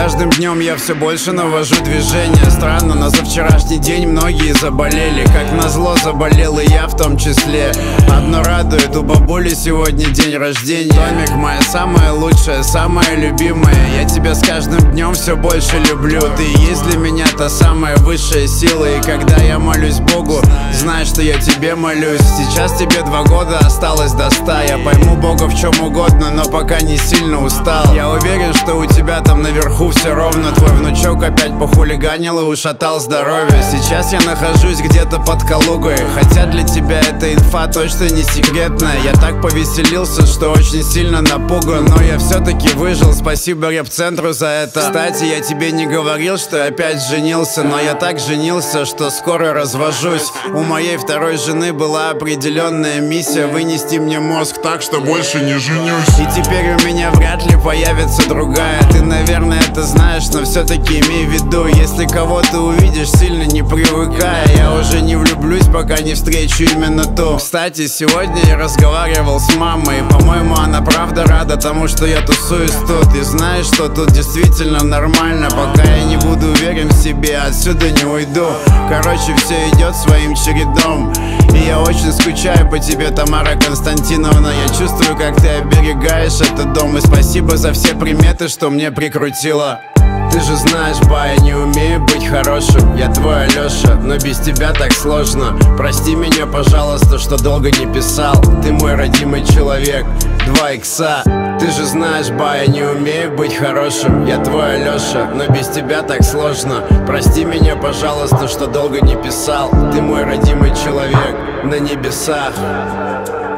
каждым днем я все больше навожу движение. Странно, но за вчерашний день многие заболели. Как назло заболел и я в том числе. Одно радует, у бабули сегодня день рождения. Домик моя самая лучшая, самая любимая. Я тебя с каждым днем все больше люблю. Ты есть для меня та самая высшая сила. И когда я молюсь Богу, знай, что я тебе молюсь. Сейчас тебе 2 года, осталось до 100. Я пойму Бога в чем угодно, но пока не сильно устал. Я уверен, что у тебя там наверху все ровно. Твой внучок опять похулиганил и ушатал здоровье. Сейчас я нахожусь где-то под Калугой, хотя для тебя эта инфа точно не секретная. Я так повеселился, что очень сильно напуган, но я все-таки выжил, спасибо рэп-центру за это. Кстати, я тебе не говорил, что я опять женился, но я так женился, что скоро развожусь. У моей второй жены была определенная миссия: вынести мне мозг так, что больше не женюсь. И теперь у меня вряд ли появится другая. Ты, наверное, это знаешь, но все-таки имей в виду, если кого-то увидишь, сильно не привыкая. Я уже не влюблюсь, пока не встречу именно ту. Кстати, сегодня я разговаривал с мамой, по-моему, она правда рада тому, что я тусуюсь тут. И знаешь, что тут действительно нормально. Пока я не буду уверен в себе, отсюда не уйду. Короче, все идет своим чередом. И я очень скучаю по тебе, Тамара Константиновна. Я чувствую, как ты оберегаешь этот дом. И спасибо за все приметы, что мне прикрутила. Ты же знаешь, ба, я не умею быть хорошим. Я твой Алёша, но без тебя так сложно. Прости меня, пожалуйста, что долго не писал. Ты мой родимый человек, 2 икса. Ты же знаешь, ба, я не умею быть хорошим. Я твой Алёша, но без тебя так сложно. Прости меня, пожалуйста, что долго не писал. Ты мой родимый человек на небесах.